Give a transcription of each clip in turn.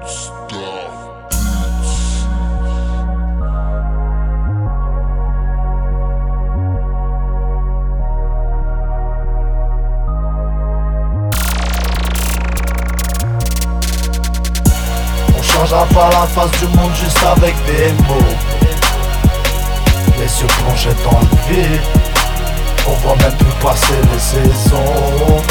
On changera pas la face du monde juste avec des mots. Les yeux plongés dans le vide, on voit même plus passer les saisons.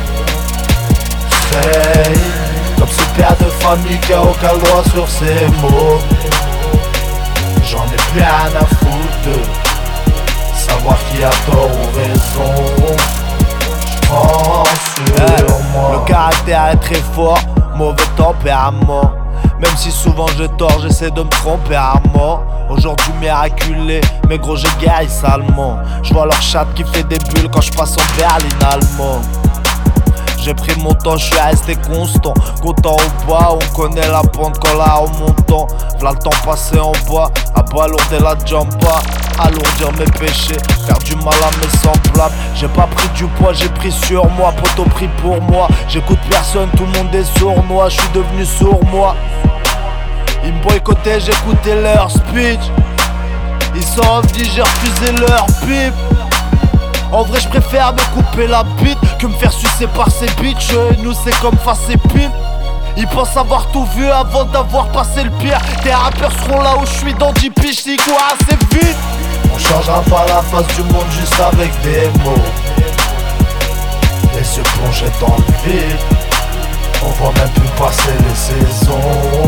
Hey, comme ce père de famille qui a aucun droit sur ses mots. J'en ai plus rien à foutre de savoir qui a tort ou raison. J'prends sur moi. Le caractère est très fort, mauvais tempérament. Même si souvent je tors, j'essaie de me tromper à mort. Aujourd'hui miraculé, mais gros je guéris salement. Je vois leur chatte qui fait des bulles quand je passe en berline allemand. J'ai pris mon temps, je suis resté constant. Comptant au bas, on connaît la pente quand la remontant. V'là le temps passé en bas, à bas lourder la jamba. Alourdir mes péchés, faire du mal à mes semblables. J'ai pas pris du poids, j'ai pris sur moi. Poto pris pour moi, j'écoute personne, tout le monde est sournois. Je suis devenu sourd moi. Ils me boycottaient, j'écoutais leur speech. Ils sont revenus, j'ai refusé leur pipe. En vrai je préfère me couper la bite que me faire sucer par ces bitches. Nous c'est comme face et pile. Ils pensent avoir tout vu avant d'avoir passé le pire. Tes rappeurs seront là où je suis dans 10 piges, j'y cours assez vite. On changera pas la face du monde juste avec des mots. Les yeux plongés dans le vide, on voit même plus passer les saisons.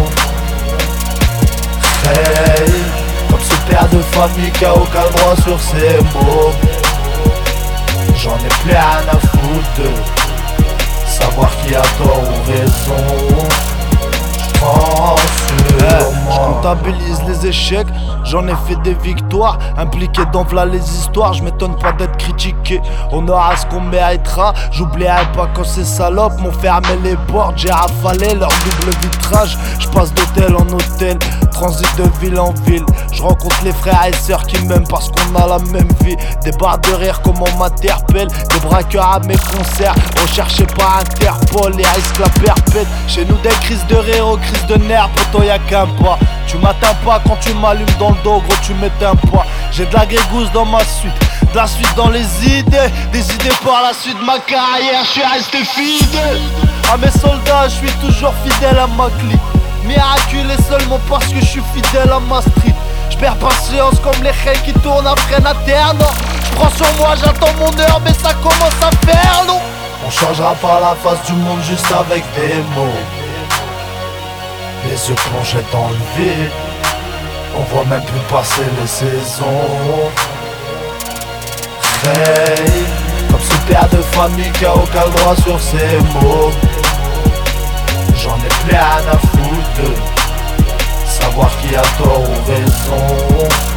Hey, comme ce père de famille qui a aucun droit sur ses mots. J'en ai plus rien à foutre de savoir qui a tort ou raison. J'prends sur moi. Je comptabilise les échecs, j'en ai fait des victoires. Impliqué dans v'là les histoires, je m'étonne pas d'être critiqué. On aura ce qu'on méritera, j'oublierai pas quand ces salopes m'ont fermé les portes. J'ai rafalé leur double vitrage, je passe d'hôtel en hôtel, transit de ville en ville. Je rencontre les frères et sœurs qui m'aiment parce qu'on a la même vie. Des barres de rire comme on m'interpelle, des braqueurs à mes concerts, recherchés par Interpol, les risques la perpète. Chez nous des crises de rire aux crises de nerfs, poto y'a qu'un pas. Tu m'atteins pas quand tu m'allumes dans le dos, gros tu m'éteins pas. J'ai de la grégousse dans ma suite, de la suite dans les idées, des idées par la suite de ma carrière, je suis resté fidèle à mes soldats, je suis toujours fidèle à ma clique. Miraculé seulement parce que je suis fidèle à ma street. Je perds patience comme les reins qui tournent après la terre, non. Je prends sur moi, j'attends mon heure, mais ça commence à faire long. On changera pas la face du monde juste avec des mots. Les yeux plongés dans le vide, on voit même plus passer les saisons. Hey, comme ce père de famille qui a aucun droit sur ses mots. J'en ai plus rien à foutre de savoir qui a tort ou raison.